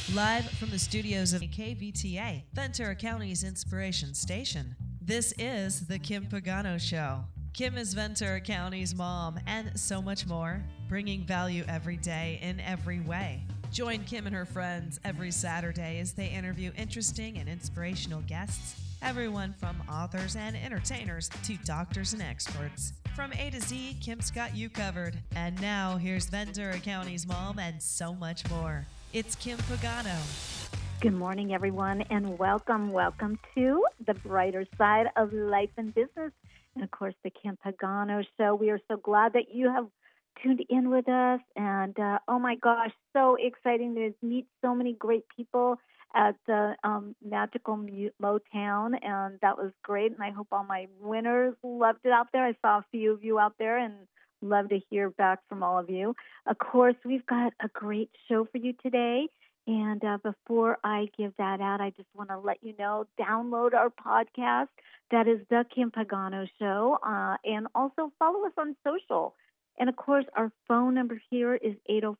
Live from the studios of KVTA, Ventura County's Inspiration Station. This is The Kim Pagano Show. Kim is Ventura County's mom and so much more, bringing value every day in every way. Join Kim and her friends every Saturday as they interview interesting and inspirational guests, everyone from authors and entertainers to doctors and experts. From A to Z, Kim's got you covered. And now, here's Ventura County's mom and so much more. It's Kim Pagano. Good morning, everyone, and welcome to the brighter side of life and business. And, of course, the Kim Pagano Show. We are so glad that you have tuned in with us. And, oh, my gosh, so exciting to meet so many great people at the magical Motown, and that was great. And I hope all my winners loved it out there. I saw a few of you out there and love to hear back from all of you. Of course, we've got a great show for you today. And before I give that out, I just want to let you know, download our podcast. That is The Kim Pagano Show. And also follow us on social. And, of course, our phone number here is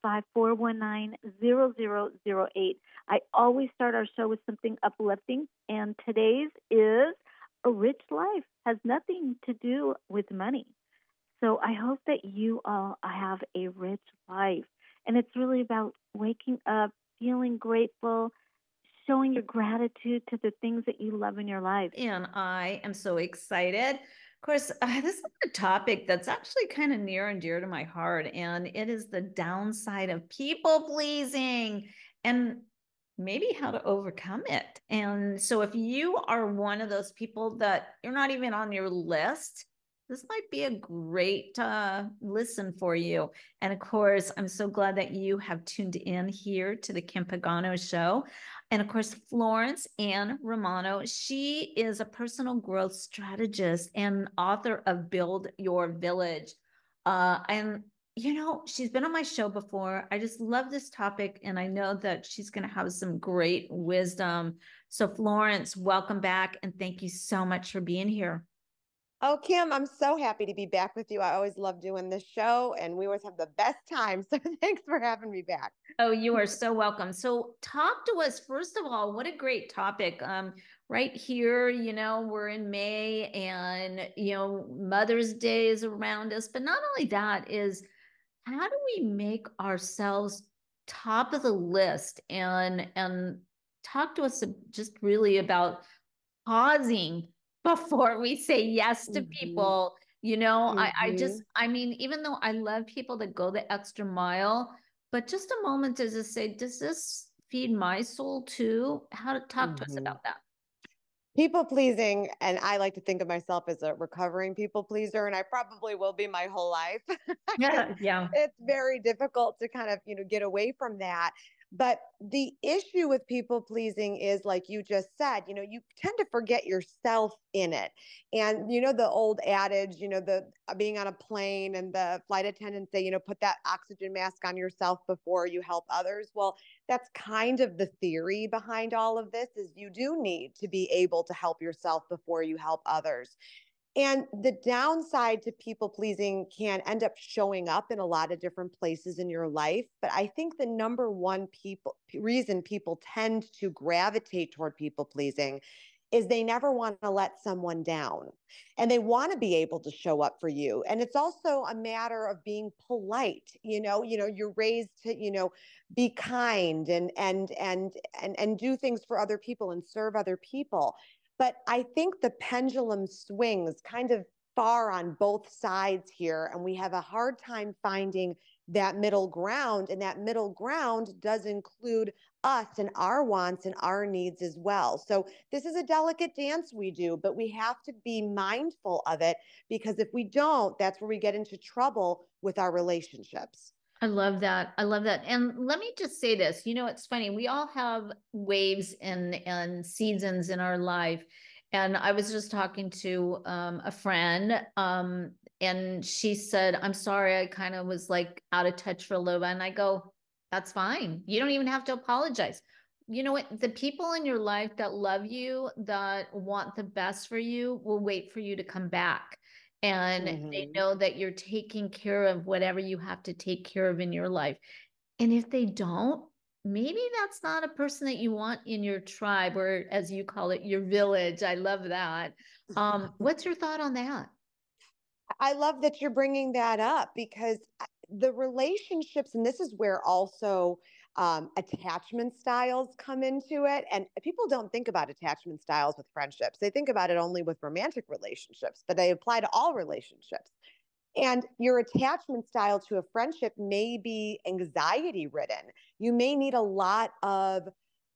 805-419-0008. I always start our show with something uplifting, and today's is a rich life. Has nothing to do with money. So I hope that you all have a rich life. And it's really about waking up, feeling grateful, showing your gratitude to the things that you love in your life. And I am so excited. Of course, this is a topic that's actually kind of near and dear to my heart, and it is the downside of people pleasing and maybe how to overcome it. And so if you are one of those people that you're not even on your list, this might be a great listen for you. And of course, I'm so glad that you have tuned in here to the Kim Pagano Show. And of course, Florence Ann Romano, she is a personal growth strategist and author of Build Your Village. And, you know, she's been on my show before. I just love this topic, and I know that she's going to have some great wisdom. So, Florence, welcome back, and thank you so much for being here. Oh, Kim, I'm so happy to be back with you. I always love doing this show, and we always have the best time. So thanks for having me back. Oh, you are so welcome. So talk to us, first of all, what a great topic. Right here, you know, we're in May, and, you know, Mother's Day is around us. But not only that, is how do we make ourselves top of the list, and talk to us just really about pausing before we say yes to people. You know, I mean, even though I love people that go the extra mile, but just a moment to just say, does this feed my soul too? How to talk to us about that? People pleasing, and I like to think of myself as a recovering people pleaser, and I probably will be my whole life. Yeah. It's very difficult to kind of, get away from that. But the issue with people pleasing is, like you just said, you tend to forget yourself in it. And, the old adage, the being on a plane and the flight attendants say, put that oxygen mask on yourself before you help others. Well, that's kind of the theory behind all of this, is you do need to be able to help yourself before you help others. And the downside to people pleasing can end up showing up in a lot of different places in your life. But I think the number one reason people tend to gravitate toward people pleasing is they never want to let someone down, and they want to be able to show up for you. And it's also a matter of being polite. You're raised to, be kind and do things for other people and serve other people. But I think the pendulum swings kind of far on both sides here, and we have a hard time finding that middle ground. And that middle ground does include us and our wants and our needs as well. So this is a delicate dance we do, but we have to be mindful of it, because if we don't, that's where we get into trouble with our relationships. I love that. I love that. And let me just say this, it's funny. We all have waves and seasons in our life. And I was just talking to a friend, and she said, I'm sorry, I kind of was like out of touch for a little bit. And I go, that's fine. You don't even have to apologize. You know what? The people in your life that love you, that want the best for you, will wait for you to come back. And they know that you're taking care of whatever you have to take care of in your life. And if they don't, maybe that's not a person that you want in your tribe, or as you call it, your village. I love that. What's your thought on that? I love that you're bringing that up because the relationships, and this is where also attachment styles come into it. And people don't think about attachment styles with friendships. They think about it only with romantic relationships, but they apply to all relationships. And your attachment style to a friendship may be anxiety ridden. You may need a lot of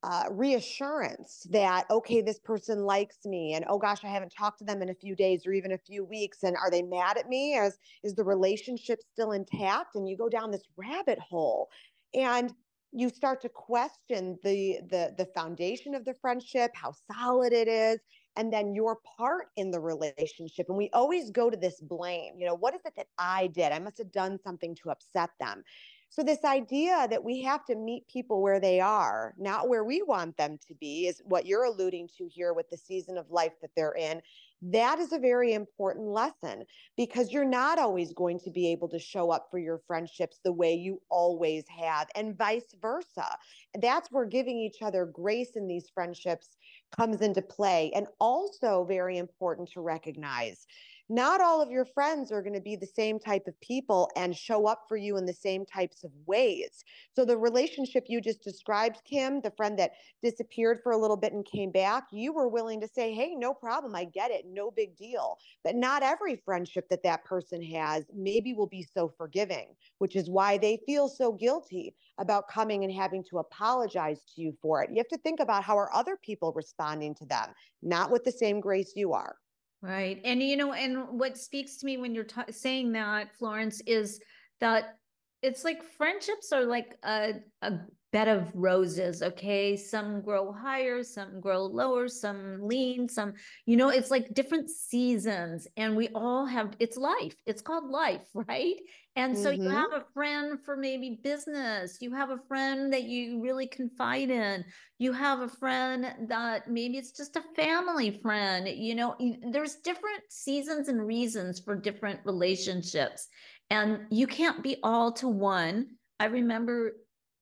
reassurance that, okay, this person likes me, and oh gosh, I haven't talked to them in a few days or even a few weeks. And are they mad at me? Is the relationship still intact? And you go down this rabbit hole and you start to question the foundation of the friendship, how solid it is, and then your part in the relationship. And we always go to this blame. What is it that I did? I must have done something to upset them. So this idea that we have to meet people where they are, not where we want them to be, is what you're alluding to here with the season of life that they're in. That is a very important lesson, because you're not always going to be able to show up for your friendships the way you always have, and vice versa. That's where giving each other grace in these friendships comes into play. And also very important to recognize, not all of your friends are going to be the same type of people and show up for you in the same types of ways. So the relationship you just described, Kim, the friend that disappeared for a little bit and came back, you were willing to say, hey, no problem, I get it, no big deal. But not every friendship that person has maybe will be so forgiving, which is why they feel so guilty about coming and having to apologize to you for it. You have to think about, how are other people responding to them, not with the same grace you are. Right. And, and what speaks to me when you're saying that, Florence, is that it's like friendships are like a bed of roses. Okay. Some grow higher, some grow lower, some lean, some, it's like different seasons, and we all have, it's life. It's called life. Right. And so you have a friend for maybe business. You have a friend that you really confide in. You have a friend that maybe it's just a family friend. There's different seasons and reasons for different relationships, and you can't be all to one. I remember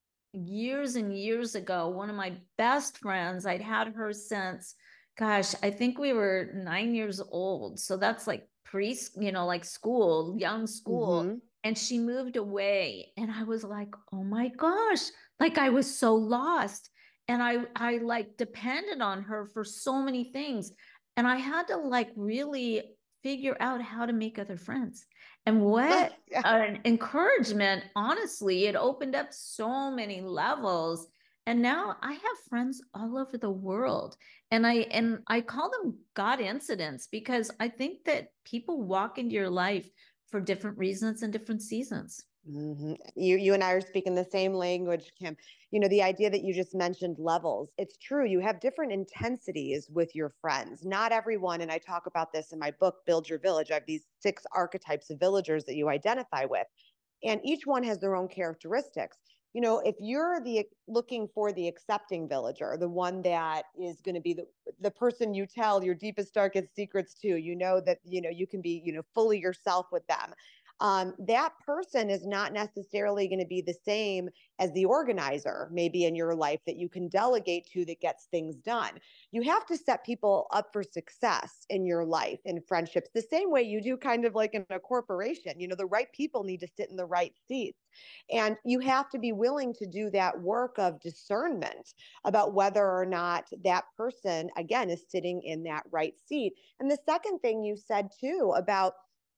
years and years ago, one of my best friends, I'd had her since, gosh, I think we were 9 years old. So that's like like school, young school. And she moved away, and I was like, oh my gosh, like I was so lost. And I like depended on her for so many things. And I had to like really figure out how to make other friends. And what an encouragement, honestly, it opened up so many levels. And now I have friends all over the world. And I call them God incidents, because I think that people walk into your life for different reasons and different seasons. You and I are speaking the same language, Kim. The idea that you just mentioned, levels, it's true. You have different intensities with your friends. Not everyone, and I talk about this in my book, Build Your Village. I have these 6 archetypes of villagers that you identify with, and each one has their own characteristics. If you're looking for the accepting villager, the one that is going to be the person you tell your deepest, darkest secrets to, that, you can be, fully yourself with them. That person is not necessarily going to be the same as the organizer, maybe in your life, that you can delegate to, that gets things done. You have to set people up for success in your life, in friendships, the same way you do kind of like in a corporation. The right people need to sit in the right seats. And you have to be willing to do that work of discernment about whether or not that person, again, is sitting in that right seat. And the second thing you said too about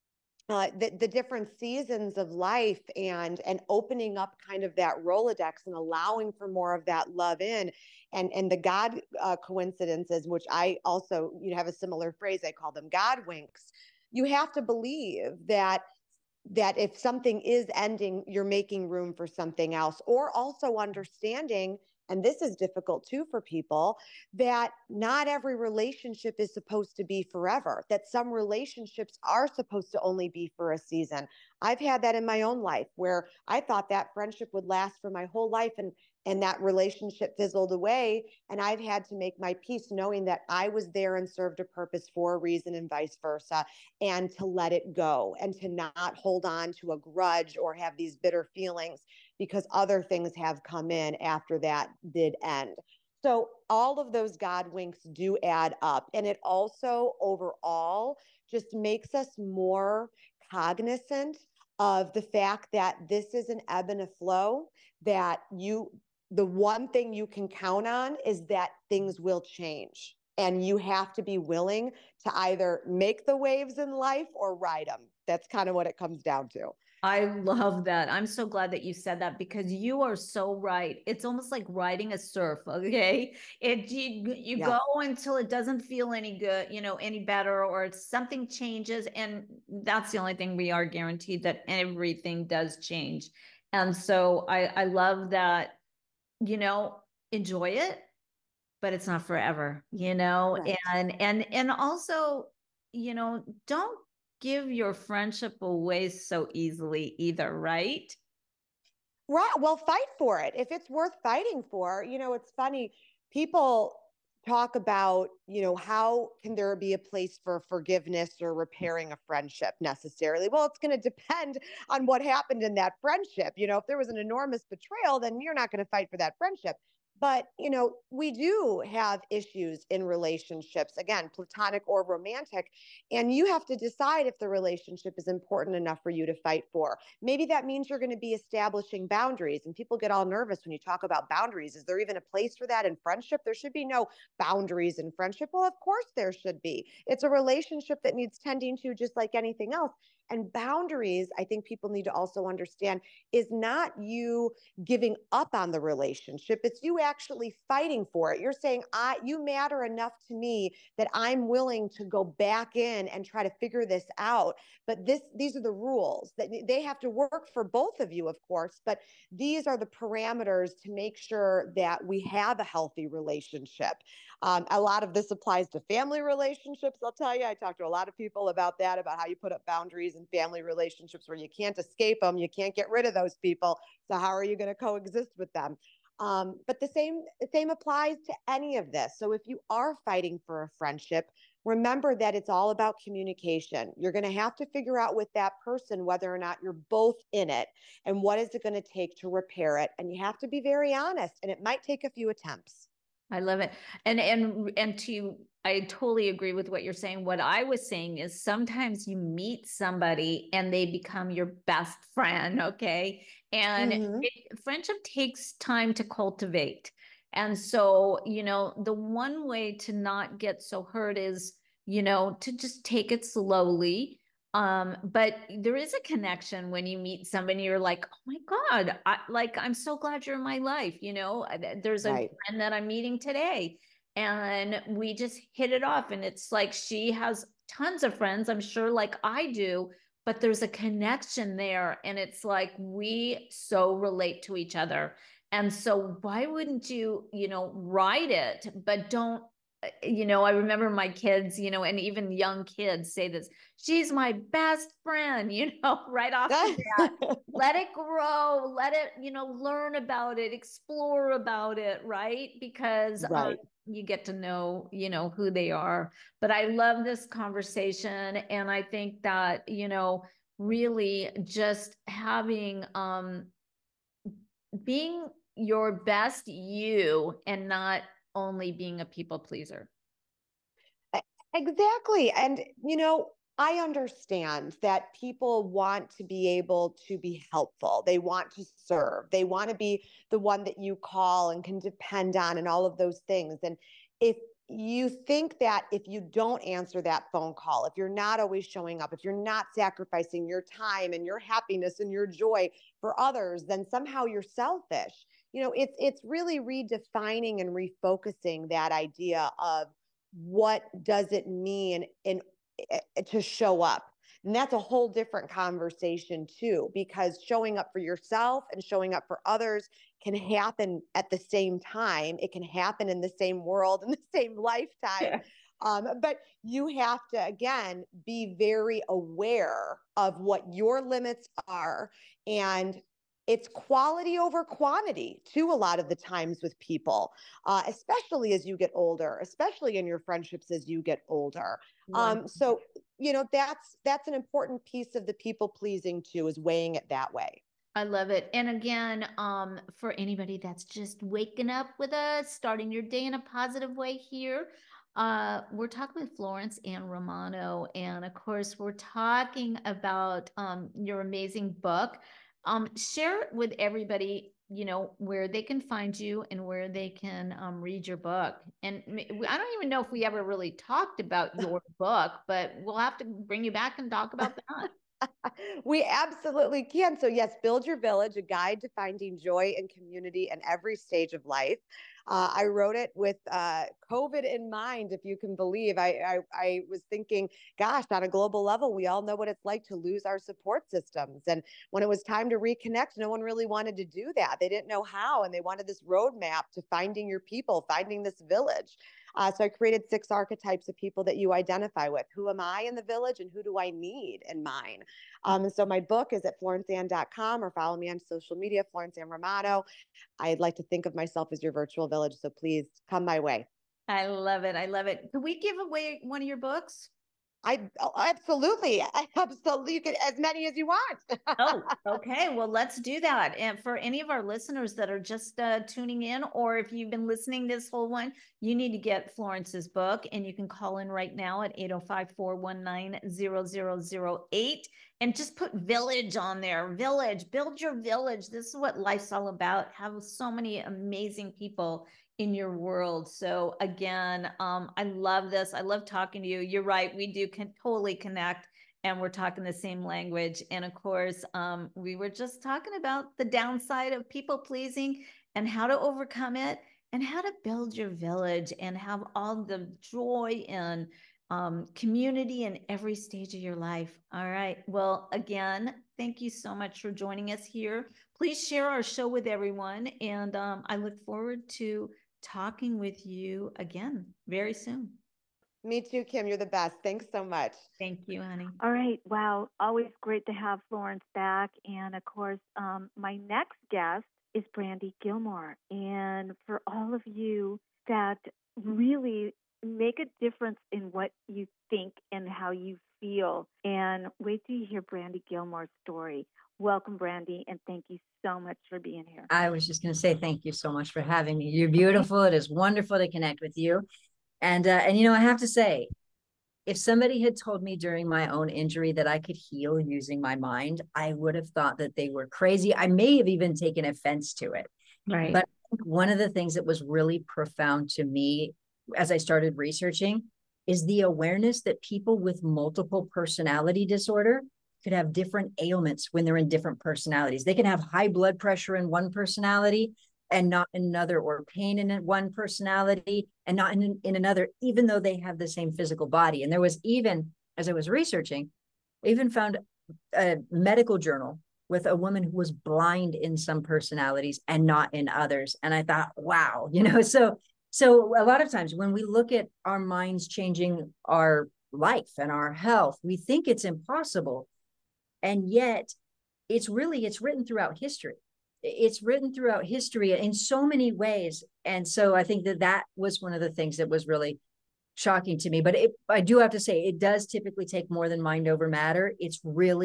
the different seasons of life, and opening up kind of that Rolodex and allowing for more of that love in, and the God coincidences, which I also, have a similar phrase. I call them God winks. You have to believe that if something is ending, you're making room for something else, or also understanding, and this is difficult too for people, that not every relationship is supposed to be forever, that some relationships are supposed to only be for a season. I've had that in my own life, where I thought that friendship would last for my whole life, and that relationship fizzled away. And I've had to make my peace knowing that I was there and served a purpose for a reason, and vice versa, and to let it go, and to not hold on to a grudge or have these bitter feelings, because other things have come in after that did end. So all of those God winks do add up. And it also overall just makes us more cognizant of the fact that this is an ebb and a flow, that the one thing you can count on is that things will change. And you have to be willing to either make the waves in life or ride them. That's kind of what it comes down to. I love that. I'm so glad that you said that, because you are so right. It's almost like riding a surf, okay? You Yes. go until it doesn't feel any good, any better, or something changes, and that's the only thing we are guaranteed, that everything does change. And so I love that, enjoy it, but it's not forever, Right. and also, don't give your friendship away so easily either, right? Right. Well, fight for it. If it's worth fighting for, it's funny. People talk about, how can there be a place for forgiveness or repairing a friendship necessarily? Well, it's going to depend on what happened in that friendship. If there was an enormous betrayal, then you're not going to fight for that friendship. But, we do have issues in relationships, again, platonic or romantic, and you have to decide if the relationship is important enough for you to fight for. Maybe that means you're going to be establishing boundaries, and people get all nervous when you talk about boundaries. Is there even a place for that in friendship? There should be no boundaries in friendship. Well, of course there should be. It's a relationship that needs tending to just like anything else. And boundaries, I think people need to also understand, is not you giving up on the relationship. It's you actually fighting for it. You're saying, you matter enough to me that I'm willing to go back in and try to figure this out. But these are the rules that they have to work for both of you, of course, but these are the parameters to make sure that we have a healthy relationship. A lot of this applies to family relationships. I'll tell you, I talk to a lot of people about that, about how you put up boundaries in family relationships where you can't escape them. You can't get rid of those people. So how are you going to coexist with them? But the same applies to any of this. So if you are fighting for a friendship, remember that it's all about communication. You're going to have to figure out with that person whether or not you're both in it, and what is it going to take to repair it. And you have to be very honest, and it might take a few attempts. I love it. I totally agree with what you're saying. What I was saying is, sometimes you meet somebody and they become your best friend. Okay. And friendship takes time to cultivate. And so, the one way to not get so hurt is, to just take it slowly. But there is a connection when you meet somebody, you're like, oh my God, I'm so glad you're in my life. There's a Right. friend that I'm meeting today, and we just hit it off. And it's like, she has tons of friends, I'm sure, like I do, but there's a connection there. And it's like, we so relate to each other. And so why wouldn't you, ride it, but don't, I remember my kids, and even young kids say this, she's my best friend, right off the bat. Let it grow, let it, learn about it, explore about it, right? Because Right. you get to know, who they are. But I love this conversation. And I think that, really just having, being your best you, and not only being a people pleaser. Exactly. And, I understand that people want to be able to be helpful. They want to serve. They want to be the one that you call and can depend on, and all of those things. And if you think that if you don't answer that phone call, if you're not always showing up, if you're not sacrificing your time and your happiness and your joy for others, then somehow you're selfish. It's really redefining and refocusing that idea of what does it mean to show up. And that's a whole different conversation too, because showing up for yourself and showing up for others can happen at the same time. It can happen in the same world, in the same lifetime. But you have to, again, be very aware of what your limits are. And it's quality over quantity too, a lot of the times with people, especially as you get older, especially in your friendships as you get older. So that's an important piece of the people pleasing too, is weighing it that way. I love it. And again, for anybody that's just waking up with us, starting your day in a positive way here, we're talking with Florence Ann Romano. And of course, we're talking about your amazing book. Share it with everybody, where they can find you and where they can read your book. And I don't even know if we ever really talked about your book, but we'll have to bring you back and talk about that. We absolutely can. So, yes, Build Your Village, a guide to finding joy and community in every stage of life. I wrote it with COVID in mind, if you can believe. I was thinking, gosh, on a global level, we all know what it's like to lose our support systems. And when it was time to reconnect, no one really wanted to do that. They didn't know how, and they wanted this roadmap to finding your people, finding this village. So I created 6 archetypes of people that you identify with. Who am I in the village, and who do I need in mine? And so my book is at florenceann.com, or follow me on social media, Florence Ann Romano. I'd like to think of myself as your virtual village, so please come my way. I love it. I love it. Can we give away one of your books? Absolutely. You can, as many as you want. Oh, okay. Well, let's do that. And for any of our listeners that are just tuning in, or if you've been listening this whole one, you need to get Florence's book, and you can call in right now at 805-419-0008 and just put village on there. Village, build your village. This is what life's all about. Have so many amazing people in your world. So again, I love this. I love talking to you. You're right. We do totally connect, and we're talking the same language. And of course, we were just talking about the downside of people pleasing and how to overcome it, and how to build your village and have all the joy and community in every stage of your life. All right. Well, again, thank you so much for joining us here. Please share our show with everyone. And I look forward to talking with you again very soon. Me too, Kim. You're the best. Thanks so much. Thank you, honey. All right. Wow. Always great to have Florence back. And of course, my next guest is Brandy Gilmore. And for all of you that really make a difference in what you think and how you feel, and wait till you hear Brandy Gilmore's story. Welcome, Brandy, and thank you so much for being here. I was just going to say thank you so much for having me. You're beautiful. It is wonderful to connect with you. And I have to say, if somebody had told me during my own injury that I could heal using my mind, I would have thought that they were crazy. I may have even taken offense to it. Right. But I think one of the things that was really profound to me as I started researching is the awareness that people with multiple personality disorder could have different ailments when they're in different personalities. They can have high blood pressure in one personality and not in another, or pain in one personality and not in another, even though they have the same physical body. And there was even, as I was researching, I even found a medical journal with a woman who was blind in some personalities and not in others. And I thought, wow, so a lot of times when we look at our minds changing our life and our health, we think it's impossible. And yet it's written throughout history. It's written throughout history in so many ways. And so I think that was one of the things that was really shocking to me. But I do have to say, it does typically take more than mind over matter. It's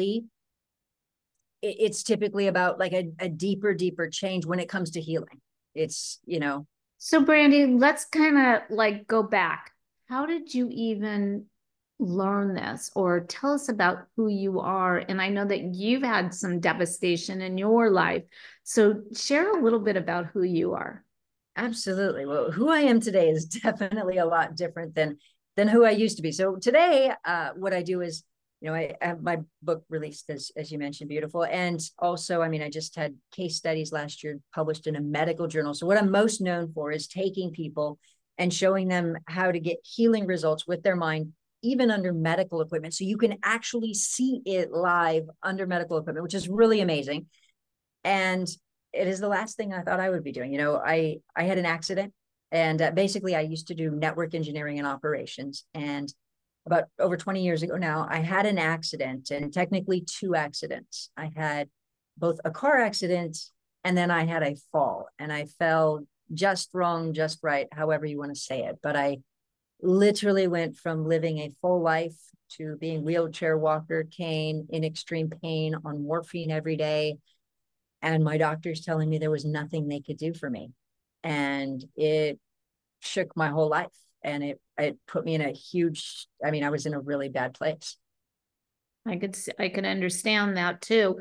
typically about like a deeper change when it comes to healing. So Brandy, let's kind of like go back. How did you even learn this, or tell us about who you are? And I know that you've had some devastation in your life, so share a little bit about who you are. Absolutely. Well, who I am today is definitely a lot different than who I used to be. So today, what I do is, I have my book released, as you mentioned, beautiful. And also, I just had case studies last year published in a medical journal. So what I'm most known for is taking people and showing them how to get healing results with their mind, even under medical equipment. So you can actually see it live under medical equipment, which is really amazing. And it is the last thing I thought I would be doing. I had an accident, and basically I used to do network engineering and operations. And about over 20 years ago now, I had an accident, and technically 2 accidents. I had both a car accident, and then I had a fall, and I fell just wrong, just right, however you want to say it. But I literally went from living a full life to being wheelchair, walker, cane, in extreme pain, on morphine every day, And my doctor's telling me there was nothing they could do for me. And it shook my whole life. And it put me in a huge, I mean, I was in a really bad place. I could understand that too.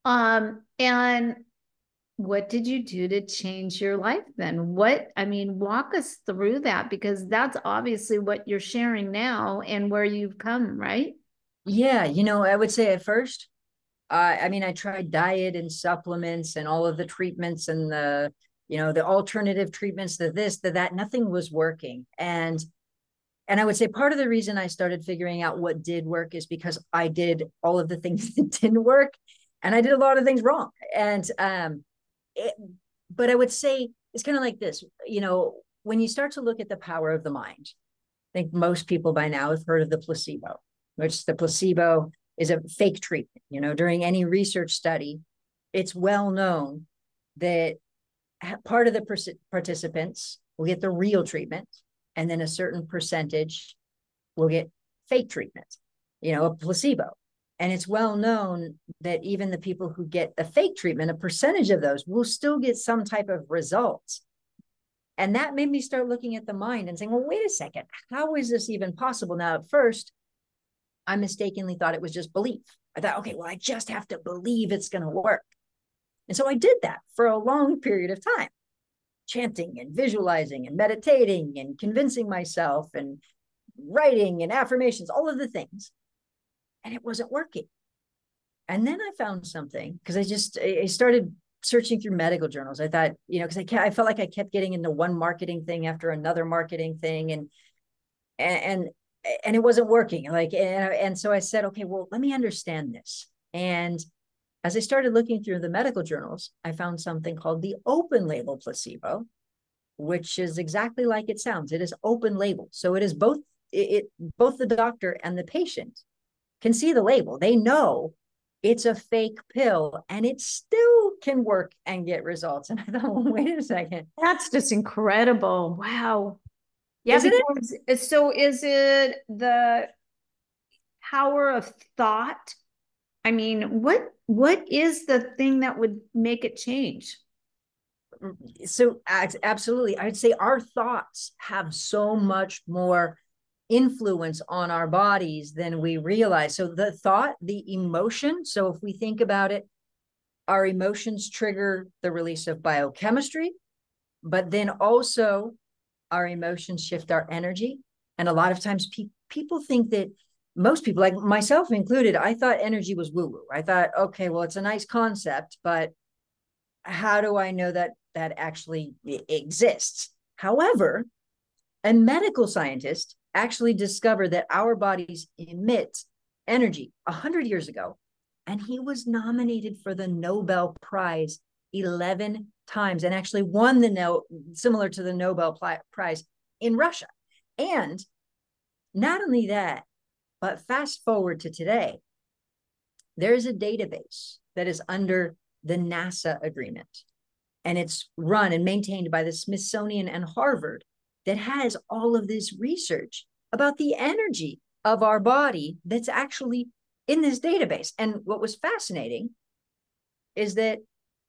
And what did you do to change your life then? Walk us through that, because that's obviously what you're sharing now and where you've come, right? Yeah, I would say at first, I tried diet and supplements and all of the treatments and the alternative treatments, the this, the that, nothing was working. And I would say part of the reason I started figuring out what did work is because I did all of the things that didn't work, and I did a lot of things wrong. And but I would say it's kind of like this, when you start to look at the power of the mind, I think most people by now have heard of the placebo, which the placebo is a fake treatment. During any research study, it's well known that part of the participants will get the real treatment, and then a certain percentage will get fake treatment, a placebo. And it's well known that even the people who get the fake treatment, a percentage of those will still get some type of results. And that made me start looking at the mind and saying, well, wait a second, how is this even possible? Now, at first, I mistakenly thought it was just belief. I thought, okay, well, I just have to believe it's going to work. And so I did that for a long period of time, chanting and visualizing and meditating and convincing myself and writing and affirmations, all of the things. And it wasn't working. And then I found something, because I started searching through medical journals. I thought, because I felt like I kept getting into one marketing thing after another marketing thing, and it wasn't working. And so I said, okay, well, let me understand this. And as I started looking through the medical journals, I found something called the open label placebo, which is exactly like it sounds. It is open label. So it is both the doctor and the patient can see the label. They know it's a fake pill, and it still can work and get results. And I thought, well, wait a second. That's just incredible. Wow. Yeah. Isn't it? So is it the power of thought? I mean, what is the thing that would make it change? So absolutely. I'd say our thoughts have so much more influence on our bodies than we realize. So the thought, the emotion. So if we think about it, our emotions trigger the release of biochemistry, but then also our emotions shift our energy. And a lot of times people think that, most people, like myself included, I thought energy was woo-woo. I thought, okay, well, it's a nice concept, but how do I know that that actually exists? However, a medical scientist actually discovered that our bodies emit energy 100 years ago, and he was nominated for the Nobel Prize 11 times and actually won similar to the Nobel Prize in Russia. And not only that, but fast forward to today, there is a database that is under the NASA agreement, and it's run and maintained by the Smithsonian and Harvard, that has all of this research about the energy of our body that's actually in this database. And what was fascinating is that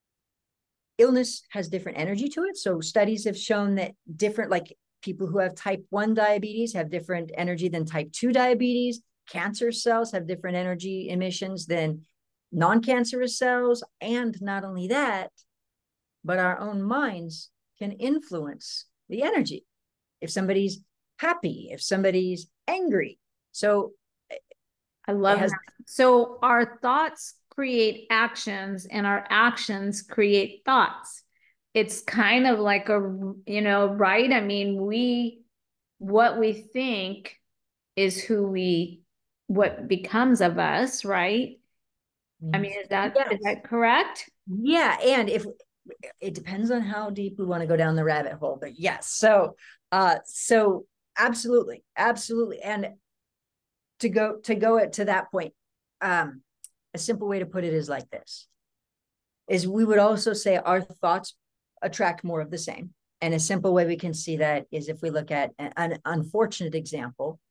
illness has different energy to it. So studies have shown that different, like people who have type 1 diabetes have different energy than type 2 diabetes. Cancer cells have different energy emissions than non-cancerous cells. And not only that, but our own minds can influence the energy. If somebody's happy, if somebody's angry. So I love that. So our thoughts create actions, and our actions create thoughts. It's kind of like right? I mean, what we think is what becomes of us, right? I mean, is that correct? Yeah. And if it depends on how deep we want to go down the rabbit hole, but yes. So absolutely. And to go to that point, a simple way to put it is like this, is we would also say our thoughts attract more of the same. And a simple way we can see that is if we look at an unfortunate example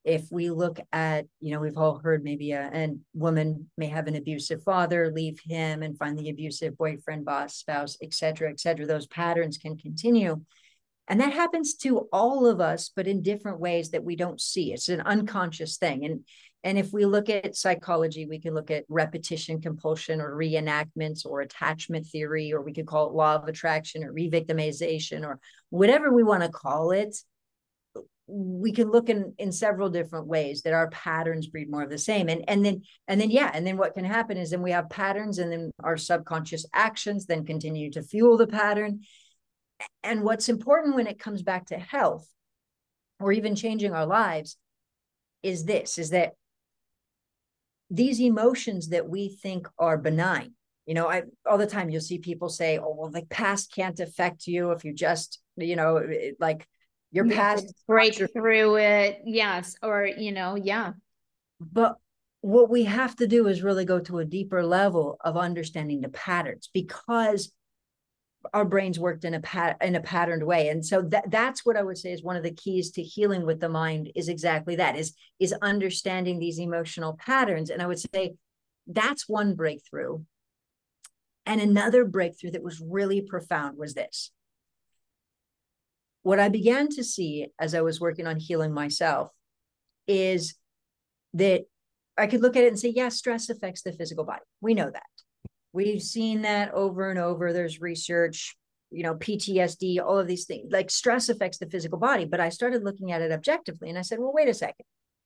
if we look at, we've all heard maybe a woman may have an abusive father, leave him and find the abusive boyfriend, boss, spouse, et cetera, et cetera. Those patterns can continue. And that happens to all of us, but in different ways that we don't see. It's an unconscious thing. And if we look at psychology, we can look at repetition, compulsion, or reenactments, or attachment theory, or we could call it law of attraction, or revictimization, or whatever we want to call it. We can look in several different ways that our patterns breed more of the same. And then what can happen is then we have patterns, and then our subconscious actions then continue to fuel the pattern. And what's important when it comes back to health or even changing our lives is that these emotions that we think are benign, all the time you'll see people say, oh, well, the past can't affect you if you just, like your past break through it. Yes. Or, yeah. But what we have to do is really go to a deeper level of understanding the patterns, because our brains worked in a patterned way. And so that's what I would say is one of the keys to healing with the mind, is exactly that, is understanding these emotional patterns. And I would say that's one breakthrough. And another breakthrough that was really profound was this. What I began to see as I was working on healing myself is that I could look at it and say, yeah, stress affects the physical body. We know that. We've seen that over and over. There's research, PTSD, all of these things, like stress affects the physical body. But I started looking at it objectively, and I said, well, wait a second.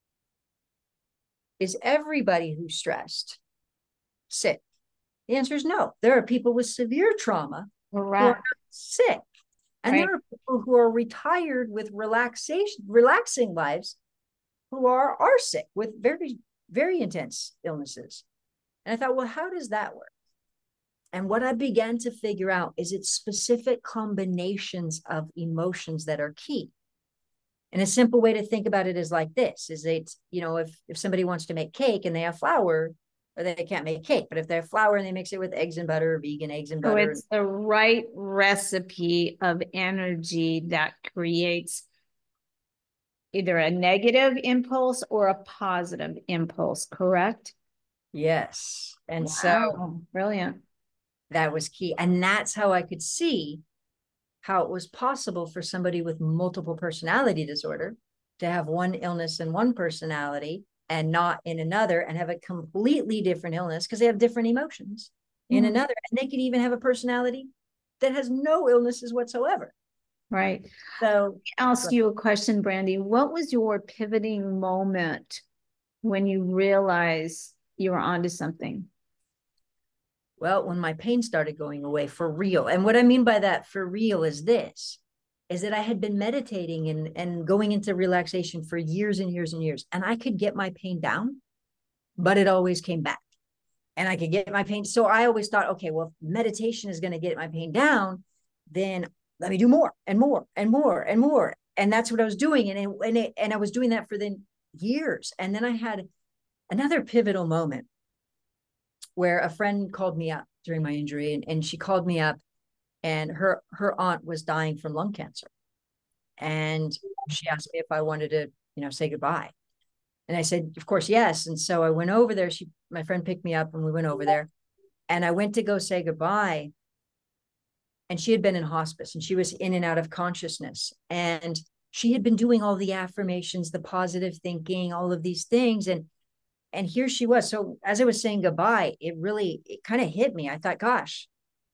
Is everybody who's stressed sick? The answer is no. There are people with severe trauma who are sick. And there are people who are retired with relaxing lives who are sick with very, very intense illnesses. And I thought, well, how does that work? And what I began to figure out is it's specific combinations of emotions that are key. And a simple way to think about it is like this, is it's, if somebody wants to make cake and they have flour, or they can't make cake, but if they have flour and they mix it with eggs and butter, vegan eggs and butter. So it's the right recipe of energy that creates either a negative impulse or a positive impulse, correct? Yes. And so brilliant. That was key. And that's how I could see how it was possible for somebody with multiple personality disorder to have one illness in one personality and not in another, and have a completely different illness because they have different emotions in another. And they could even have a personality that has no illnesses whatsoever. Right. So I'll ask you a question, Brandy. What was your pivoting moment when you realized you were onto something? Well, when my pain started going away for real. And what I mean by that for real is this, is that I had been meditating and going into relaxation for years and years and years. And I could get my pain down, but it always came back. And I could get my pain. So I always thought, okay, well, if meditation is going to get my pain down, then let me do more and more and more and more. And that's what I was doing. And I was doing that for then years. And then I had another pivotal moment where a friend called me up during my injury, and she called me up, and her aunt was dying from lung cancer. And she asked me if I wanted to, say goodbye. And I said, of course, yes. And so I went over there. My friend picked me up and we went over there, and I went to go say goodbye. And she had been in hospice, and she was in and out of consciousness. And she had been doing all the affirmations, the positive thinking, all of these things. And here she was. So as I was saying goodbye, it kind of hit me. I thought, gosh,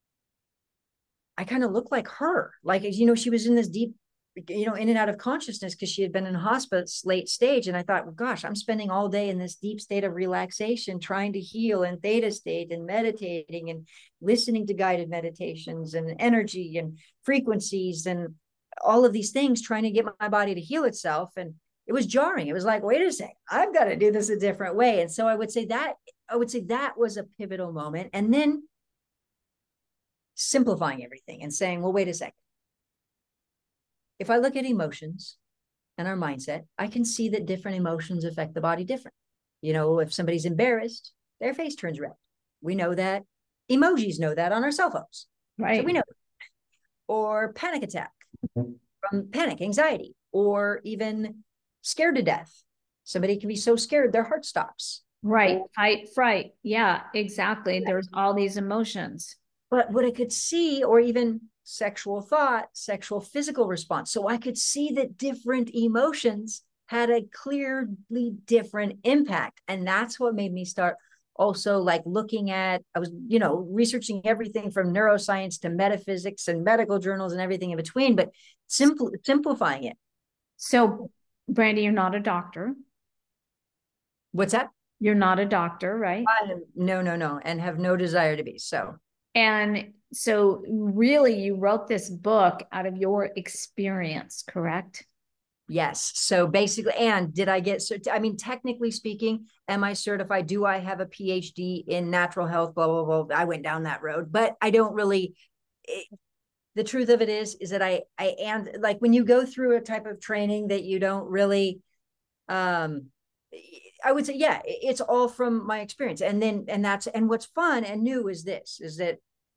I kind of look like her. Like, she was in this deep, in and out of consciousness because she had been in hospice late stage. And I thought, well, gosh, I'm spending all day in this deep state of relaxation, trying to heal, and theta state, and meditating and listening to guided meditations and energy and frequencies and all of these things, trying to get my body to heal itself. And it was jarring. It was like, wait a second, I've got to do this a different way. And so I would say that was a pivotal moment. And then simplifying everything and saying, well, wait a second. If I look at emotions and our mindset, I can see that different emotions affect the body different. If somebody's embarrassed, their face turns red. We know that. Emojis know that on our cell phones. Right. So we know. Or panic attack from panic, anxiety, or even scared to death. Somebody can be so scared their heart stops. Right. Fight, fright. Yeah, exactly. There's all these emotions. But what I could see, or even sexual thought, sexual physical response. So I could see that different emotions had a clearly different impact. And that's what made me start also like looking at, I was, researching everything from neuroscience to metaphysics and medical journals and everything in between, but simplifying it. So, Brandy, you're not a doctor. What's that? You're not a doctor, right? No, and have no desire to be. So. And so really you wrote this book out of your experience, correct? Yes. So basically, and did I get, technically speaking, am I certified? Do I have a PhD in natural health? Blah, blah, blah. I went down that road, but I don't really, the truth of it is that and like when you go through a type of training that you don't really, I would say, yeah, it's all from my experience. And what's fun and new is that,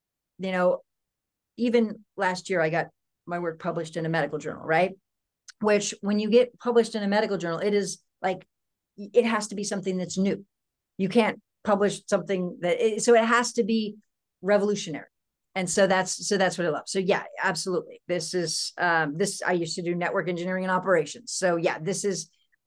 even last year I got my work published in a medical journal, right? Which when you get published in a medical journal, it is like, it has to be something that's new. You can't publish something so it has to be revolutionary. And so that's what I love. So yeah, absolutely. This is, I used to do network engineering and operations. So yeah, this is,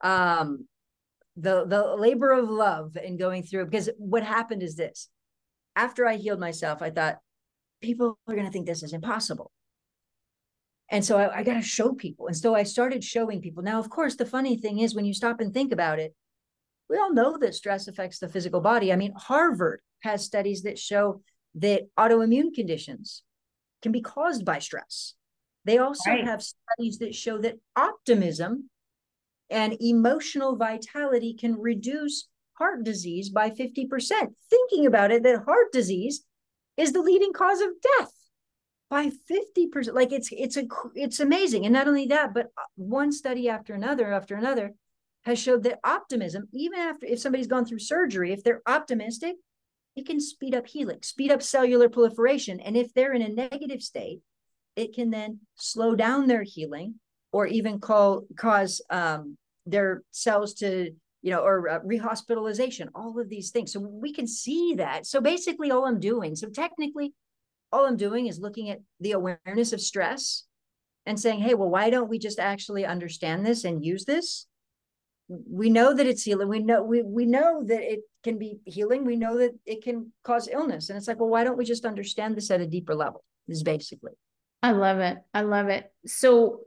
the labor of love in going through, because what happened is this: after I healed myself, I thought people are going to think this is impossible. And so I got to show people. And so I started showing people. Now, of course, the funny thing is when you stop and think about it, we all know that stress affects the physical body. I mean, Harvard has studies that show that autoimmune conditions can be caused by stress. They also have studies that show that optimism and emotional vitality can reduce heart disease by 50%. Thinking about it, that heart disease is the leading cause of death by 50%. Like it's amazing. And not only that, but one study after another has showed that optimism, even if somebody's gone through surgery, if they're optimistic, it can speed up healing, speed up cellular proliferation. And if they're in a negative state, it can then slow down their healing, or even cause their cells to, or rehospitalization, all of these things. So we can see that. So basically technically all I'm doing is looking at the awareness of stress and saying, hey, well, why don't we just actually understand this and use this? We know that it's healing. We know that it can be healing. We know that it can cause illness. And it's like, well, why don't we just understand this at a deeper level? Is basically. I love it. I love it. So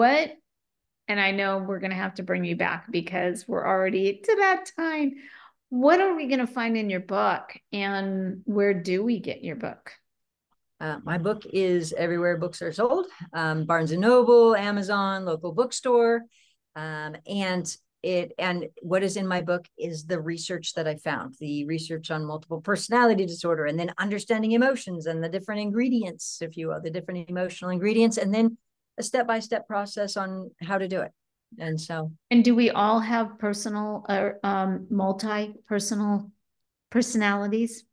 and I know we're going to have to bring you back because we're already to that time. What are we going to find in your book, and where do we get your book? My book is everywhere books are sold, Barnes & Noble, Amazon, local bookstore. And what is in my book is the research that I found, the research on multiple personality disorder, and then understanding emotions and the different ingredients, if you will, the different emotional ingredients, and then a step-by-step process on how to do it. And do we all have personal or multi-personal personalities?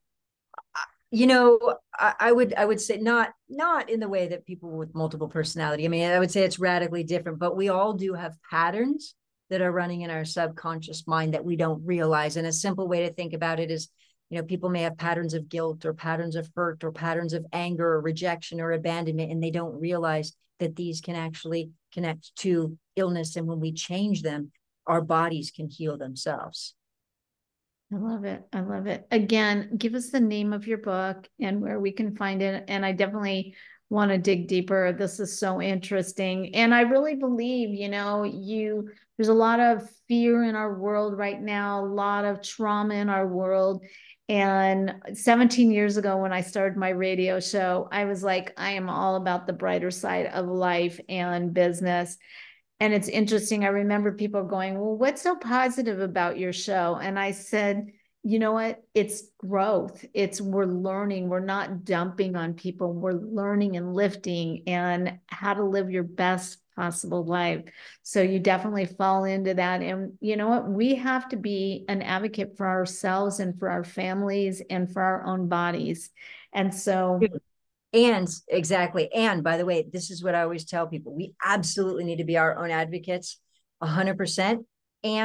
I would say not in the way that people with multiple personality. I mean, I would say it's radically different, but we all do have patterns that are running in our subconscious mind that we don't realize. And a simple way to think about it is, people may have patterns of guilt or patterns of hurt or patterns of anger or rejection or abandonment, and they don't realize that these can actually connect to illness. And when we change them, our bodies can heal themselves. I love it. I love it. Again, give us the name of your book and where we can find it. And I definitely want to dig deeper. This is so interesting. And I really believe, there's a lot of fear in our world right now, a lot of trauma in our world. And 17 years ago, when I started my radio show, I was like, I am all about the brighter side of life and business. And it's interesting. I remember people going, well, what's so positive about your show? And I said, you know what? It's growth. We're learning. We're not dumping on people. We're learning and lifting and how to live your best possible life. So you definitely fall into that. And you know what? We have to be an advocate for ourselves and for our families and for our own bodies. And so... And exactly. And by the way, this is what I always tell people. We absolutely need to be our own advocates 100%. And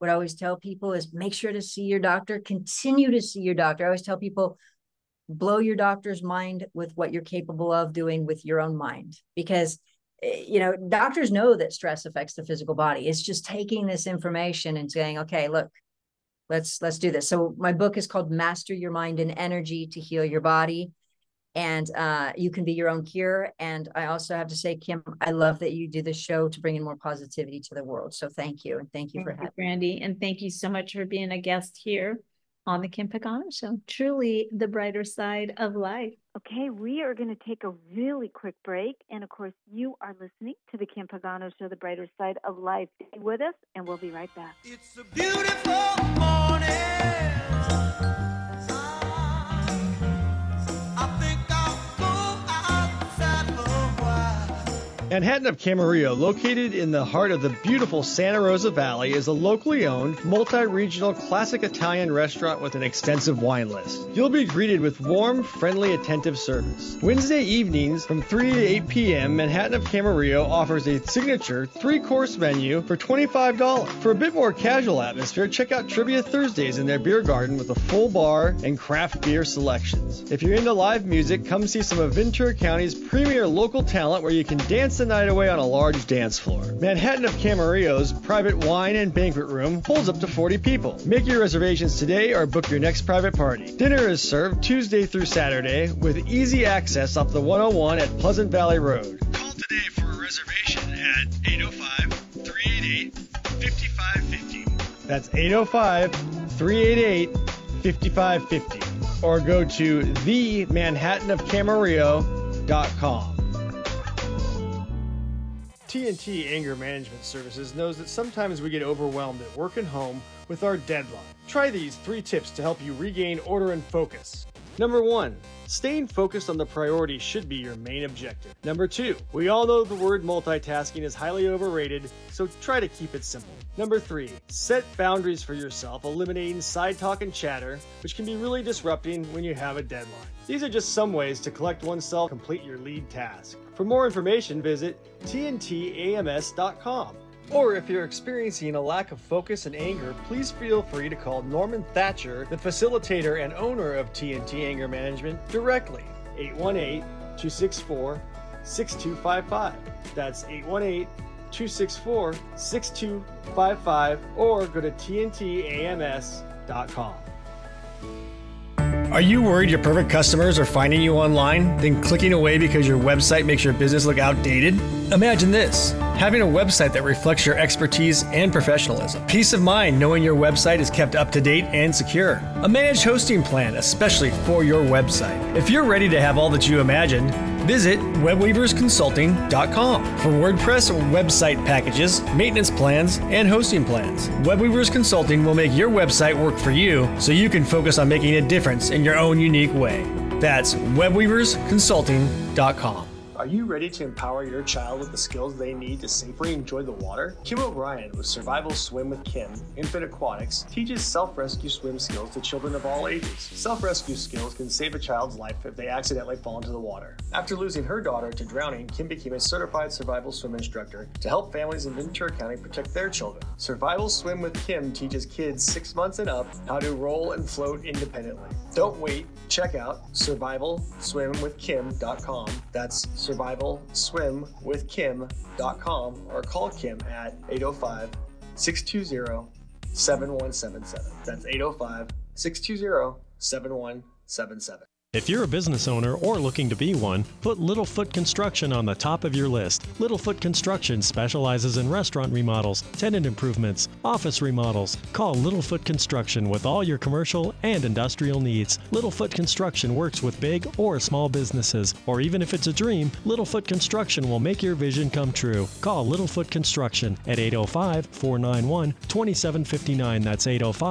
what I always tell people is make sure to see your doctor, continue to see your doctor. I always tell people, blow your doctor's mind with what you're capable of doing with your own mind, because doctors know that stress affects the physical body. It's just taking this information and saying, okay, look, let's do this. So my book is called Master Your Mind and Energy to Heal Your Body. And you can be your own cure. And I also have to say, Kim, I love that you do this show to bring in more positivity to the world. So thank you. And thank you for having me. Brandy. And thank you so much for being a guest here on the Kim Pagano Show. Truly the brighter side of life. Okay, we are going to take a really quick break. And of course, you are listening to the Kim Pagano Show, the brighter side of life. Stay with us, and we'll be right back. It's a beautiful morning. Manhattan of Camarillo, located in the heart of the beautiful Santa Rosa Valley, is a locally owned, multi-regional classic Italian restaurant with an extensive wine list. You'll be greeted with warm, friendly, attentive service. Wednesday evenings from 3 to 8 p.m., Manhattan of Camarillo offers a signature 3-course menu for $25. For a bit more casual atmosphere, check out Trivia Thursdays in their beer garden with a full bar and craft beer selections. If you're into live music, come see some of Ventura County's premier local talent where you can dance the night away on a large dance floor. Manhattan of Camarillo's private wine and banquet room holds up to 40 people. Make your reservations today or book your next private party. Dinner is served Tuesday through Saturday with easy access up the 101 at Pleasant Valley Road. Call today for a reservation at 805-388-5550. That's 805-388-5550. Or go to themanhattanofcamarillo.com. TNT Anger Management Services knows that sometimes we get overwhelmed at work and home with our deadline. Try these 3 tips to help you regain order and focus. Number 1, staying focused on the priority should be your main objective. Number 2, we all know the word multitasking is highly overrated, so try to keep it simple. Number 3, set boundaries for yourself, eliminating side talk and chatter, which can be really disrupting when you have a deadline. These are just some ways to collect oneself, complete your lead task. For more information, visit tntams.com. Or if you're experiencing a lack of focus and anger, please feel free to call Norman Thatcher, the facilitator and owner of TNT Anger Management, directly. 818-264-6255. That's 818-264-6255, or go to tntams.com. Are you worried your perfect customers are finding you online, then clicking away because your website makes your business look outdated? Imagine this: having a website that reflects your expertise and professionalism. Peace of mind knowing your website is kept up to date and secure. A managed hosting plan, especially for your website. If you're ready to have all that you imagined, visit webweaversconsulting.com for WordPress website packages, maintenance plans, and hosting plans. WebWeavers Consulting will make your website work for you so you can focus on making a difference in your own unique way. That's webweaversconsulting.com. Are you ready to empower your child with the skills they need to safely enjoy the water? Kim O'Brien with Survival Swim with Kim, Infant Aquatics, teaches self-rescue swim skills to children of all ages. Self-rescue skills can save a child's life if they accidentally fall into the water. After losing her daughter to drowning, Kim became a certified survival swim instructor to help families in Ventura County protect their children. Survival Swim with Kim teaches kids 6 months and up how to roll and float independently. Don't wait. Check out survivalswimwithkim.com. That's survivalswimwithkim.com, or call Kim at 805-620-7177. That's 805-620-7177. If you're a business owner or looking to be one, put Littlefoot Construction on the top of your list. Littlefoot Construction specializes in restaurant remodels, tenant improvements, office remodels. Call Littlefoot Construction with all your commercial and industrial needs. Littlefoot Construction works with big or small businesses, or even if it's a dream, Littlefoot Construction will make your vision come true. Call Littlefoot Construction at 805-491-2759. That's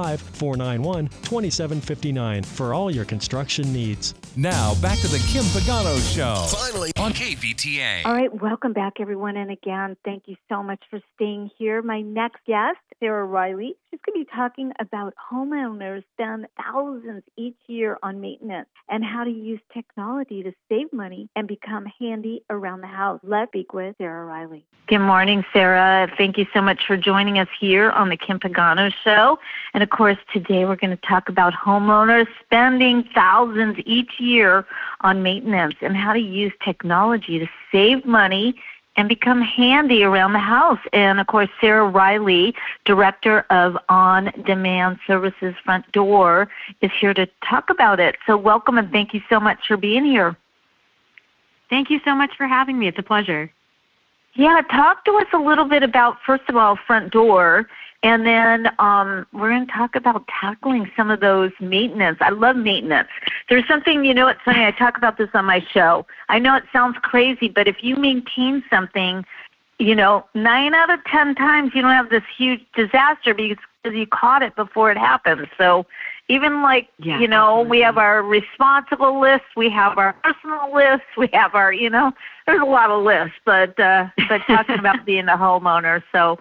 805-491-2759 for all your construction needs. Now, back to the Kim Pagano Show. Finally on KVTA. All right, welcome back, everyone. And again, thank you so much for staying here. My next guest Sarah Riley. She's going to be talking about homeowners spend thousands each year on maintenance and how to use technology to save money and become handy around the house. Let's speak with Sarah Riley. Good morning, Sarah. Thank you so much for joining us here on the Kim Pagano Show. And of course, today we're going to talk about homeowners spending thousands each year on maintenance and how to use technology to save money and become handy around the house. And, of course, Sarah Riley, Director of On-Demand Services Front Door, is here to talk about it. So welcome and thank you so much for being here. Thank you so much for having me. It's a pleasure. Yeah, talk to us a little bit about, first of all, Front Door, and then we're going to talk about tackling some of those maintenance. I love maintenance. There's something, you know, it's funny, I talk about this on my show. I know it sounds crazy, but if you maintain something, you know, 9 out of 10 times you don't have this huge disaster because you caught it before it happens. So even like, you know, absolutely. We have our responsible list, we have our personal list, we have our, you know, there's a lot of lists, but talking about being a homeowner. So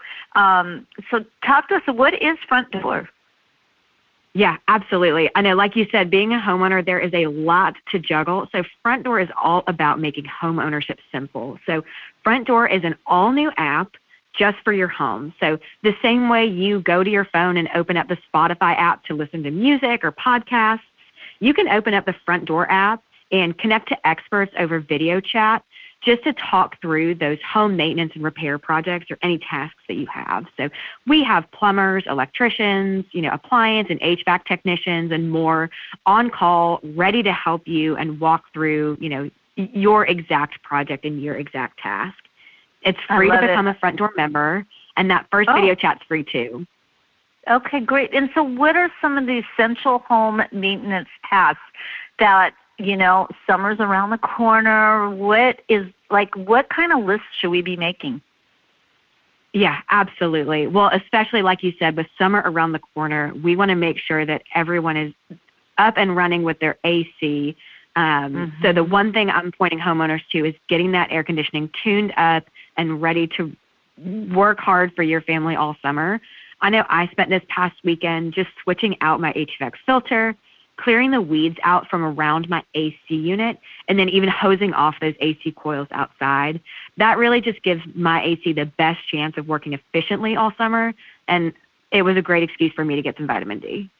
talk to us, what is Front Door? Yeah, absolutely. I know, like you said, being a homeowner, there is a lot to juggle. So Front Door is all about making home ownership simple. So Front Door is an all-new app just for your home. So the same way you go to your phone and open up the Spotify app to listen to music or podcasts, you can open up the Front Door app and connect to experts over video chat just to talk through those home maintenance and repair projects or any tasks that you have. So we have plumbers, electricians, you know, appliance and HVAC technicians and more on call, ready to help you and walk through, you know, your exact project and your exact task. It's free to become a Front Door member, and that first video chat's free too. Okay, great. And so what are some of the essential home maintenance tasks that, you know, summer's around the corner? What kind of list should we be making? Yeah, absolutely. Well, especially like you said, with summer around the corner, we want to make sure that everyone is up and running with their AC. So the one thing I'm pointing homeowners to is getting that air conditioning tuned up and ready to work hard for your family all summer. I know I spent this past weekend just switching out my HVAC filter, clearing the weeds out from around my AC unit, and then even hosing off those AC coils outside. That really just gives my AC the best chance of working efficiently all summer, and it was a great excuse for me to get some vitamin D.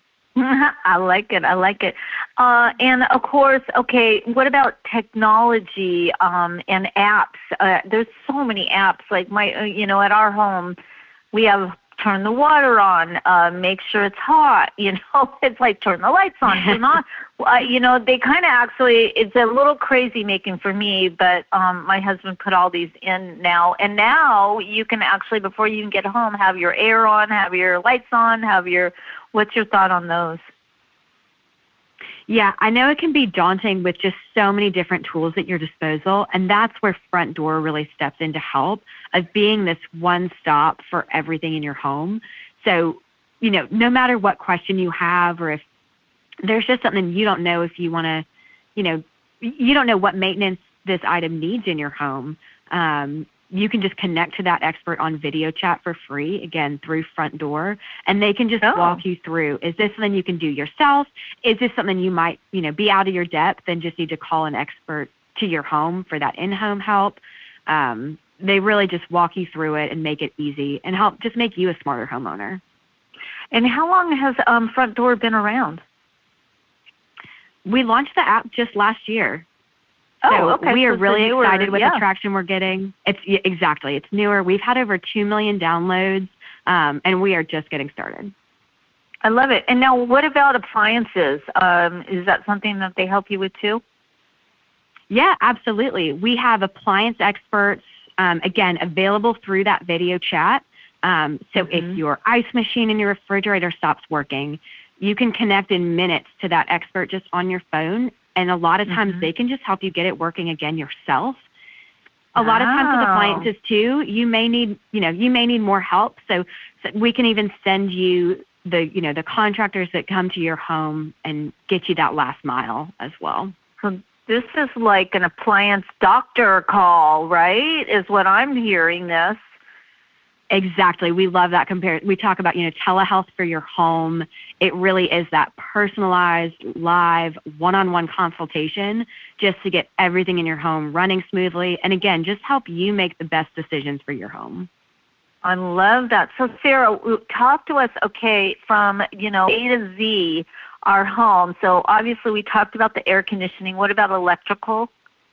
I like it. And of course, okay, what about technology and apps? There's so many apps. Like at our home, we have turn the water on, make sure it's hot. You know, it's like turn the lights on, turn on. They kind of actually, it's a little crazy making for me, but my husband put all these in now. And now you can actually, before you even get home, have your air on, have your lights on, what's your thought on those? Yeah, I know it can be daunting with just so many different tools at your disposal, and that's where Front Door really steps in to help, of being this one stop for everything in your home. So, no matter what question you have, or if there's just something you don't know, if you want to, you don't know what maintenance this item needs in your home, you can just connect to that expert on video chat for free, again, through Front Door, and they can just walk you through, is this something you can do yourself? Is this something you might, be out of your depth and just need to call an expert to your home for that in-home help? They really just walk you through it and make it easy and help just make you a smarter homeowner. And how long has Front Door been around? We launched the app just last year. Okay. We are really excited with the traction we're getting. It's newer. We've had over 2 million downloads, and we are just getting started. I love it. And now what about appliances? Is that something that they help you with too? Yeah, absolutely. We have appliance experts, again, available through that video chat. If your ice machine in your refrigerator stops working, you can connect in minutes to that expert just on your phone. And a lot of times they can just help you get it working again yourself. A lot of times with appliances too, you may need more help. So we can even send you the contractors that come to your home and get you that last mile as well. So this is like an appliance doctor call, right? Is what I'm hearing this. Exactly. We love that comparison. We talk about, telehealth for your home. It really is that personalized, live, one-on-one consultation just to get everything in your home running smoothly. And again, just help you make the best decisions for your home. I love that. So Sarah, talk to us, from, A to Z, our home. So obviously we talked about the air conditioning. What about electrical?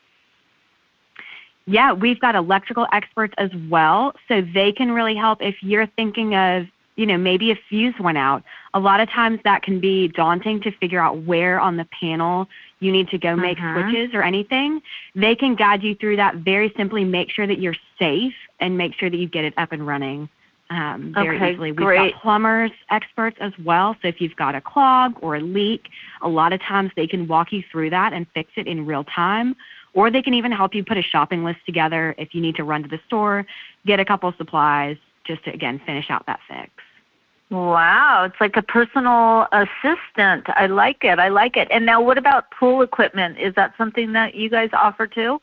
Yeah, we've got electrical experts as well, so they can really help if you're thinking of, maybe a fuse went out. A lot of times that can be daunting to figure out where on the panel you need to go make switches or anything. They can guide you through that very simply, make sure that you're safe and make sure that you get it up and running very easily. We've got plumbers experts as well, so if you've got a clog or a leak, a lot of times they can walk you through that and fix it in real time. Or they can even help you put a shopping list together if you need to run to the store, get a couple of supplies, just to, again, finish out that fix. Wow, it's like a personal assistant. I like it. And now what about pool equipment? Is that something that you guys offer too?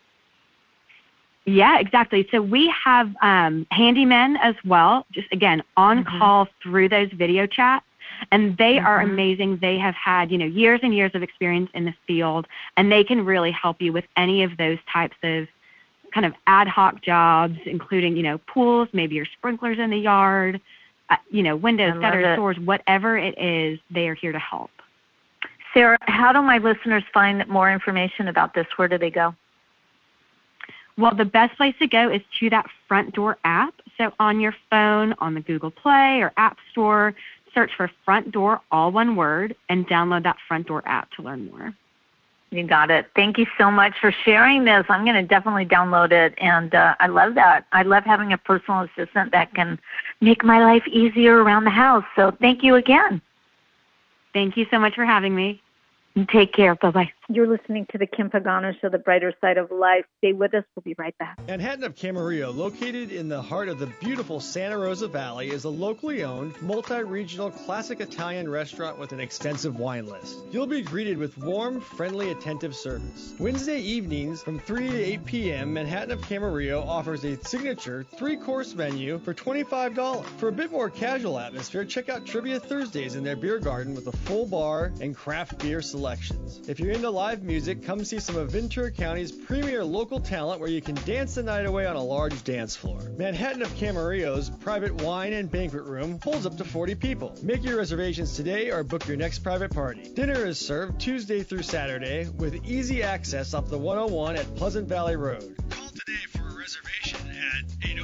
Yeah, exactly. So we have handymen as well, just, again, on call through those video chats. And they are amazing. They have had, years and years of experience in the field, and they can really help you with any of those types of kind of ad hoc jobs, including, pools, maybe your sprinklers in the yard, windows, gutters, doors, whatever it is, they are here to help. Sarah, how do my listeners find more information about this? Where do they go? Well, the best place to go is to that Front Door app. So on your phone, on the Google Play or App Store, search for Front Door, all one word, and download that Front Door app to learn more. You got it. Thank you so much for sharing this. I'm going to definitely download it, and I love that. I love having a personal assistant that can make my life easier around the house. So thank you again. Thank you so much for having me. Take care. Bye-bye. You're listening to the Kim Pagano Show, the brighter side of life. Stay with us. We'll be right back. Manhattan of Camarillo, located in the heart of the beautiful Santa Rosa Valley, is a locally owned, multi-regional classic Italian restaurant with an extensive wine list. You'll be greeted with warm, friendly, attentive service. Wednesday evenings from 3 to 8 p.m., Manhattan of Camarillo offers a signature 3-course menu for $25. For a bit more casual atmosphere, check out Trivia Thursdays in their beer garden with a full bar and craft beer selections. If you're into live music, come see some of Ventura County's premier local talent where you can dance the night away on a large dance floor. Manhattan of Camarillo's private wine and banquet room holds up to 40 people. Make your reservations today or book your next private party. Dinner is served Tuesday through Saturday with easy access up the 101 at Pleasant Valley Road. Call today for a reservation at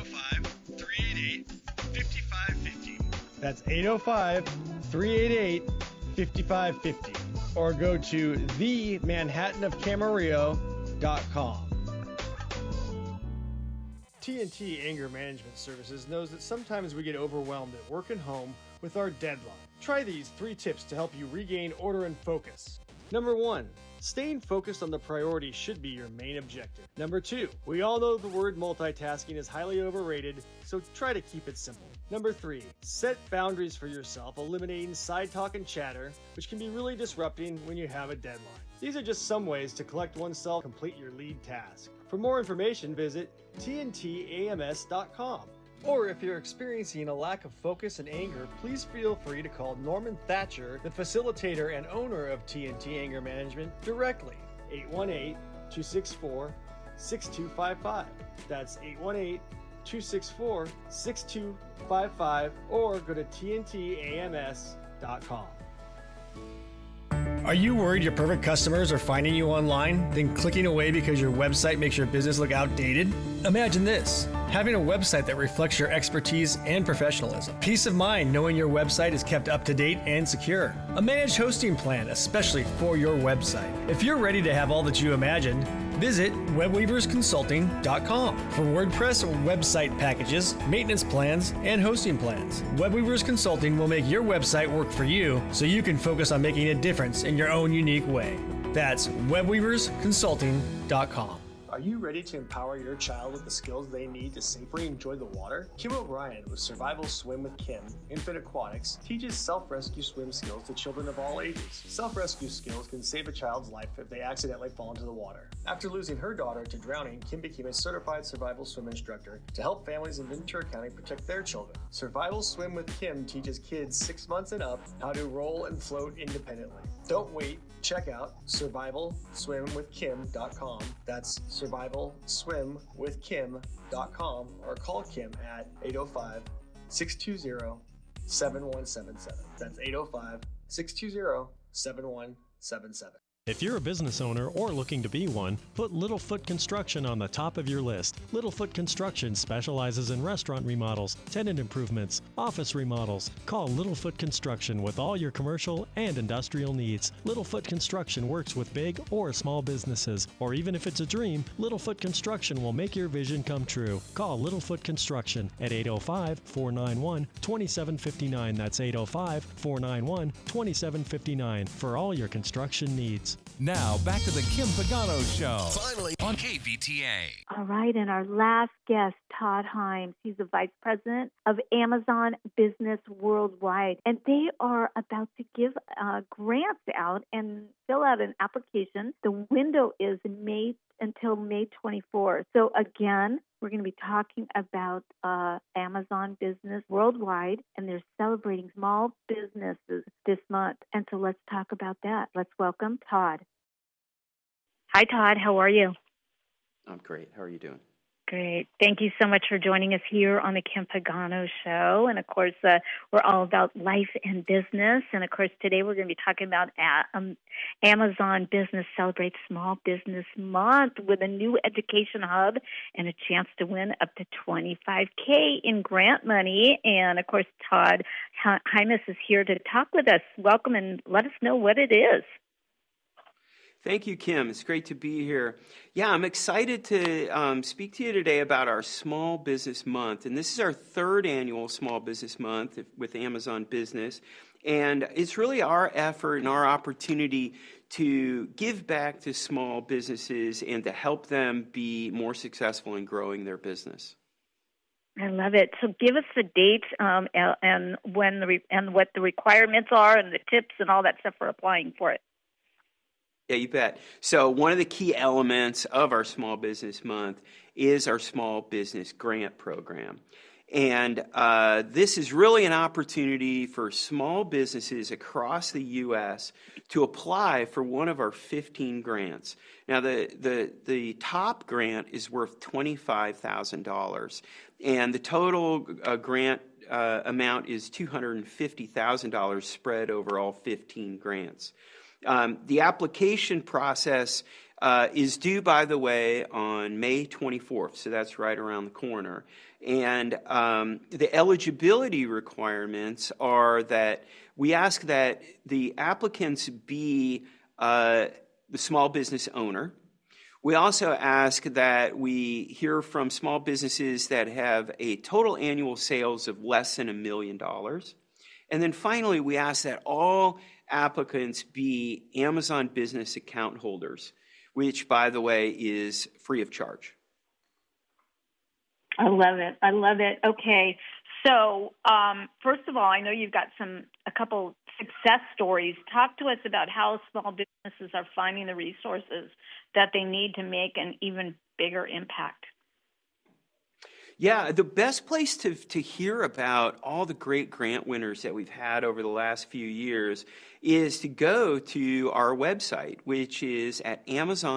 805-388-5550. That's 805-388-5550. Or go to themanhattanofcamarillo.com. TNT Anger Management Services knows that sometimes we get overwhelmed at work and home with our deadline. Try these 3 tips to help you regain order and focus. Number 1, staying focused on the priority should be your main objective. Number 2, we all know the word multitasking is highly overrated, so try to keep it simple. Number 3, set boundaries for yourself, eliminating side talk and chatter, which can be really disrupting when you have a deadline. These are just some ways to collect oneself, complete your lead task. For more information, visit tntams.com. Or if you're experiencing a lack of focus and anger, please feel free to call Norman Thatcher, the facilitator and owner of TNT Anger Management, directly. 818-264-6255. That's 818-264-6255, or go to tntams.com. Are you worried your perfect customers are finding you online, then clicking away because your website makes your business look outdated? Imagine this: having a website that reflects your expertise and professionalism. Peace of mind knowing your website is kept up to date and secure. A managed hosting plan, especially for your website. If you're ready to have all that you imagined, visit webweaversconsulting.com for WordPress website packages, maintenance plans, and hosting plans. WebWeavers Consulting will make your website work for you so you can focus on making a difference in your own unique way. That's webweaversconsulting.com. Are you ready to empower your child with the skills they need to safely enjoy the water? Kim O'Brien with Survival Swim with Kim, Infant Aquatics, teaches self-rescue swim skills to children of all ages. Self-rescue skills can save a child's life if they accidentally fall into the water. After losing her daughter to drowning, Kim became a certified survival swim instructor to help families in Ventura County protect their children. Survival Swim with Kim teaches kids 6 months and up how to roll and float independently. Don't wait. Check out survivalswimwithkim.com. That's survivalswimwithkim.com or call Kim at 805-620-7177. That's 805-620-7177. If you're a business owner or looking to be one, put Littlefoot Construction on the top of your list. Littlefoot Construction specializes in restaurant remodels, tenant improvements, office remodels. Call Littlefoot Construction with all your commercial and industrial needs. Littlefoot Construction works with big or small businesses, or even if it's a dream, Littlefoot Construction will make your vision come true. Call Littlefoot Construction at 805-491-2759. That's 805-491-2759 for all your construction needs. Now, back to the Kim Pagano Show. Finally on KVTA. All right, and our last guest, Todd Himes. He's the Vice President of Amazon Business Worldwide, and they are about to give grants out and fill out an application. The window is until May 24th. So again, we're going to be talking about Amazon Business Worldwide, and they're celebrating small businesses this month. And so let's talk about that. Let's welcome Todd. Hi, Todd. How are you? I'm great. How are you doing? Great. Thank you so much for joining us here on the Kim Pagano Show. And, of course, we're all about life and business. And, of course, today we're going to be talking about Amazon Business Celebrates Small Business Month with a new education hub and a chance to win up to $25K in grant money. And, of course, Todd Himes is here to talk with us. Welcome, and let us know what it is. Thank you, Kim. It's great to be here. Yeah, I'm excited to speak to you today about our Small Business Month. And this is our third annual Small Business Month with Amazon Business. And it's really our effort and our opportunity to give back to small businesses and to help them be more successful in growing their business. I love it. So give us the dates and when and what the requirements are and the tips and all that stuff for applying for it. Yeah, you bet. So one of the key elements of our Small Business Month is our Small Business Grant Program. And this is really an opportunity for small businesses across the U.S. to apply for one of our 15 grants. Now, the top grant is worth $25,000, and the total grant amount is $250,000 spread over all 15 grants. The application process is due, by the way, on May 24th, so that's right around the corner. And the eligibility requirements are that we ask that the applicants be the small business owner. We also ask that we hear from small businesses that have a total annual sales of less than $1 million. And then finally, we ask that all applicants be Amazon Business account holders, which, by the way, is free of charge. I love it. I love it. Okay. So, first of all, I know you've got a couple success stories. Talk to us about how small businesses are finding the resources that they need to make an even bigger impact. Yeah, the best place to hear about all the great grant winners that we've had over the last few years is to go to our website, which is at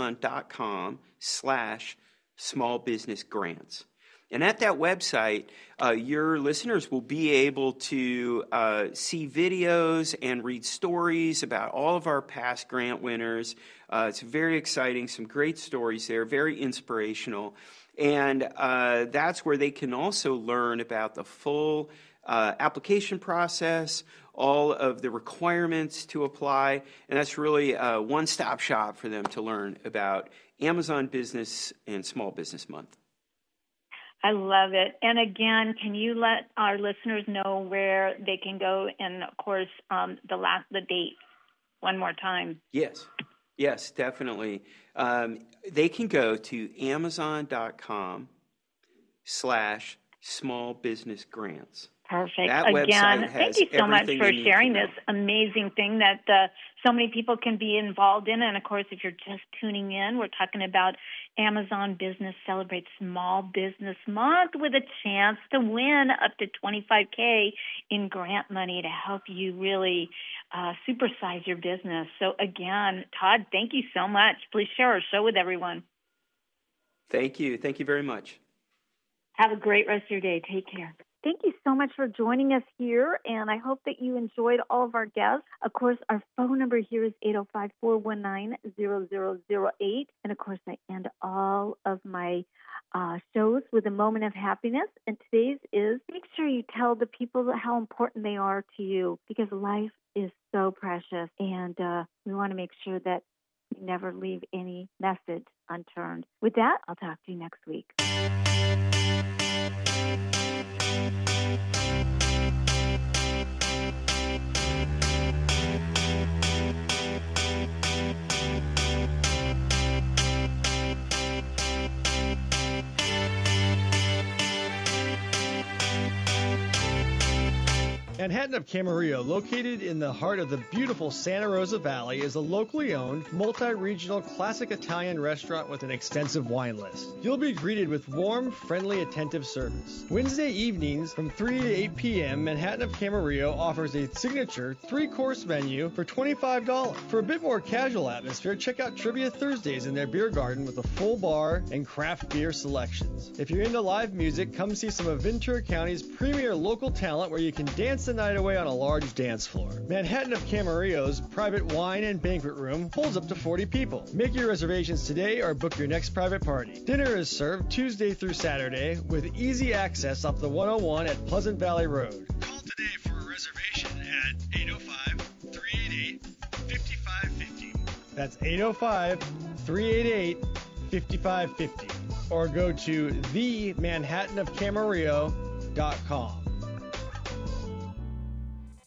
amazon.com/smallbusinessgrants. And at that website, your listeners will be able to see videos and read stories about all of our past grant winners. It's very exciting, some great stories there, very inspirational. And that's where they can also learn about the full application process, all of the requirements to apply. And that's really a one-stop shop for them to learn about Amazon Business and Small Business Month. I love it. And again, can you let our listeners know where they can go and, of course, the date one more time? Yes. Yes, definitely. They can go to amazon.com/smallbusinessgrants. Perfect. That Again, thank you so much everything for they need to sharing know. this amazing thing that so many people can be involved in. And of course, if you're just tuning in, we're talking about Amazon Business Celebrates Small Business Month with a chance to win up to $25K in grant money to help you really supersize your business. So again, Todd, thank you so much. Please share our show with everyone. Thank you. Thank you very much. Have a great rest of your day. Take care. Thank you so much for joining us here, and I hope that you enjoyed all of our guests. Of course, our phone number here is 805-419-0008, and of course, I end all of my shows with a moment of happiness, and today's is make sure you tell the people how important they are to you, because life is so precious, and we want to make sure that we never leave any message unturned. With that, I'll talk to you next week. Manhattan of Camarillo, located in the heart of the beautiful Santa Rosa Valley, is a locally owned, multi-regional classic Italian restaurant with an extensive wine list. You'll be greeted with warm, friendly, attentive service. Wednesday evenings from 3 to 8 p.m., Manhattan of Camarillo offers a signature 3-course menu for $25. For a bit more casual atmosphere, check out Trivia Thursdays in their beer garden with a full bar and craft beer selections. If you're into live music, come see some of Ventura County's premier local talent where you can dance the night away on a large dance floor. Manhattan of Camarillo's private wine and banquet room holds up to 40 people. Make your reservations today or book your next private party. Dinner is served Tuesday through Saturday with easy access up the 101 at Pleasant Valley Road. Call today for a reservation at 805-388-5550. That's 805-388-5550. Or go to themanhattanofcamarillo.com.